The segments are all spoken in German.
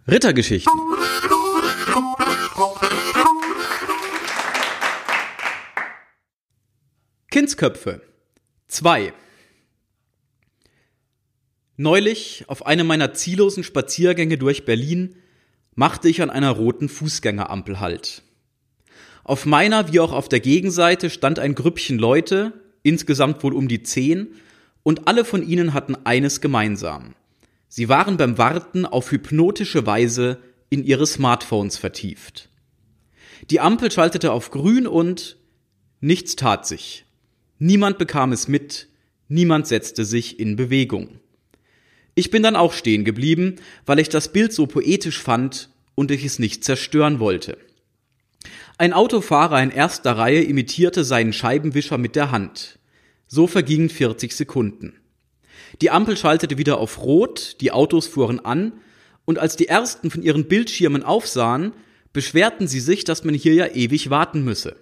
Rittergeschichten. Kindsköpfe 2. Neulich, auf einem meiner ziellosen Spaziergänge durch Berlin, machte ich an einer roten Fußgängerampel Halt. Auf meiner wie auch auf der Gegenseite stand ein Grüppchen Leute, insgesamt wohl um die 10, und alle von ihnen hatten eines gemeinsam. Sie waren beim Warten auf hypnotische Weise in ihre Smartphones vertieft. Die Ampel schaltete auf grün und nichts tat sich. Niemand bekam es mit, niemand setzte sich in Bewegung. Ich bin dann auch stehen geblieben, weil ich das Bild so poetisch fand und ich es nicht zerstören wollte. Ein Autofahrer in erster Reihe imitierte seinen Scheibenwischer mit der Hand. So vergingen 40 Sekunden. Die Ampel schaltete wieder auf Rot, die Autos fuhren an und als die ersten von ihren Bildschirmen aufsahen, beschwerten sie sich, dass man hier ja ewig warten müsse.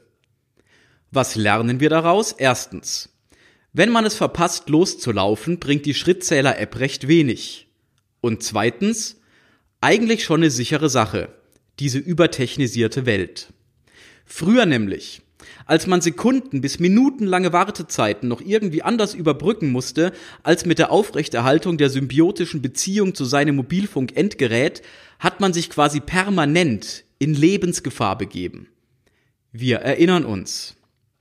Was lernen wir daraus? Erstens: Wenn man es verpasst, loszulaufen, bringt die Schrittzähler-App recht wenig. Und zweitens: Eigentlich schon eine sichere Sache, diese übertechnisierte Welt. Früher nämlich, als man Sekunden bis minutenlange Wartezeiten noch irgendwie anders überbrücken musste, als mit der Aufrechterhaltung der symbiotischen Beziehung zu seinem Mobilfunk-Endgerät, hat man sich quasi permanent in Lebensgefahr begeben. Wir erinnern uns.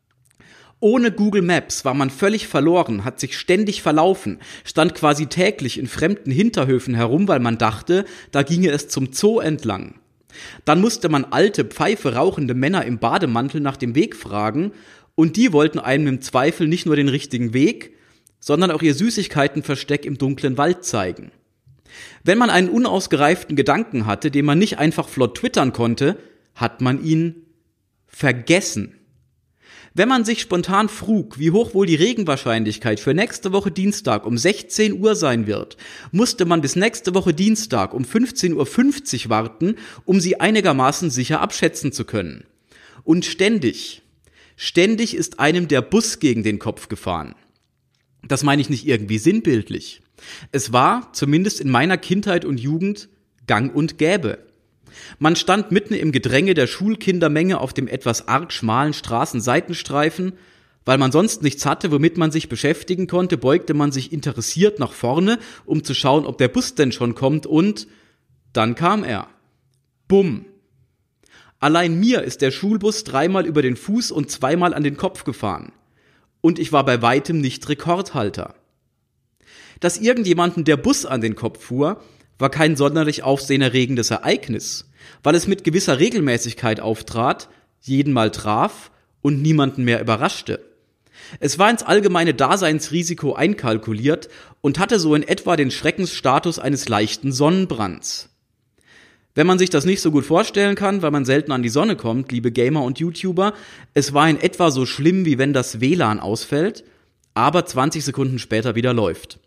Ohne Google Maps war man völlig verloren, hat sich ständig verlaufen, stand quasi täglich in fremden Hinterhöfen herum, weil man dachte, da ginge es zum Zoo entlang. Dann musste man alte, Pfeife rauchende Männer im Bademantel nach dem Weg fragen und die wollten einem im Zweifel nicht nur den richtigen Weg, sondern auch ihr Süßigkeitenversteck im dunklen Wald zeigen. Wenn man einen unausgereiften Gedanken hatte, den man nicht einfach flott twittern konnte, hat man ihn vergessen. Wenn man sich spontan frug, wie hoch wohl die Regenwahrscheinlichkeit für nächste Woche Dienstag um 16 Uhr sein wird, musste man bis nächste Woche Dienstag um 15.50 Uhr warten, um sie einigermaßen sicher abschätzen zu können. Und ständig ist einem der Bus gegen den Kopf gefahren. Das meine ich nicht irgendwie sinnbildlich. Es war, zumindest in meiner Kindheit und Jugend, gang und gäbe. Man stand mitten im Gedränge der Schulkindermenge auf dem etwas arg schmalen Straßenseitenstreifen. Weil man sonst nichts hatte, womit man sich beschäftigen konnte, beugte man sich interessiert nach vorne, um zu schauen, ob der Bus denn schon kommt, und dann kam er. Bumm. Allein mir ist der Schulbus 3-mal über den Fuß und 2-mal an den Kopf gefahren. Und ich war bei weitem nicht Rekordhalter. Dass irgendjemandem der Bus an den Kopf fuhr, war kein sonderlich aufsehenerregendes Ereignis, weil es mit gewisser Regelmäßigkeit auftrat, jeden Mal traf und niemanden mehr überraschte. Es war ins allgemeine Daseinsrisiko einkalkuliert und hatte so in etwa den Schreckensstatus eines leichten Sonnenbrands. Wenn man sich das nicht so gut vorstellen kann, weil man selten an die Sonne kommt, liebe Gamer und YouTuber, es war in etwa so schlimm, wie wenn das WLAN ausfällt, aber 20 Sekunden später wieder läuft.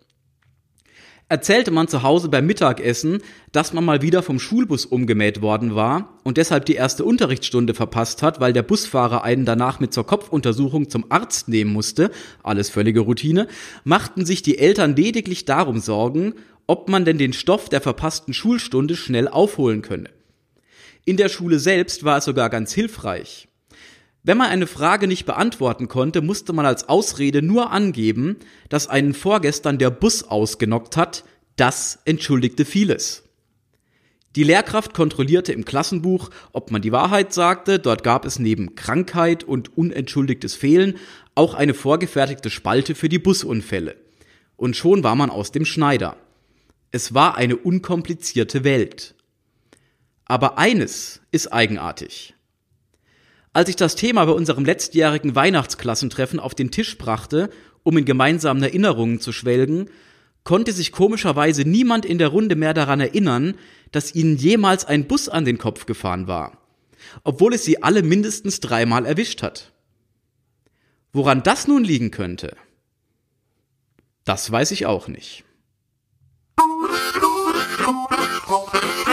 Erzählte man zu Hause beim Mittagessen, dass man mal wieder vom Schulbus umgemäht worden war und deshalb die erste Unterrichtsstunde verpasst hat, weil der Busfahrer einen danach mit zur Kopfuntersuchung zum Arzt nehmen musste, alles völlige Routine, machten sich die Eltern lediglich darum Sorgen, ob man denn den Stoff der verpassten Schulstunde schnell aufholen könne. In der Schule selbst war es sogar ganz hilfreich. Wenn man eine Frage nicht beantworten konnte, musste man als Ausrede nur angeben, dass einen vorgestern der Bus ausgenockt hat. Das entschuldigte vieles. Die Lehrkraft kontrollierte im Klassenbuch, ob man die Wahrheit sagte. Dort gab es neben Krankheit und unentschuldigtes Fehlen auch eine vorgefertigte Spalte für die Busunfälle. Und schon war man aus dem Schneider. Es war eine unkomplizierte Welt. Aber eines ist eigenartig. Als ich das Thema bei unserem letztjährigen Weihnachtsklassentreffen auf den Tisch brachte, um in gemeinsamen Erinnerungen zu schwelgen, konnte sich komischerweise niemand in der Runde mehr daran erinnern, dass ihnen jemals ein Bus an den Kopf gefahren war, obwohl es sie alle mindestens 3-mal erwischt hat. Woran das nun liegen könnte, das weiß ich auch nicht.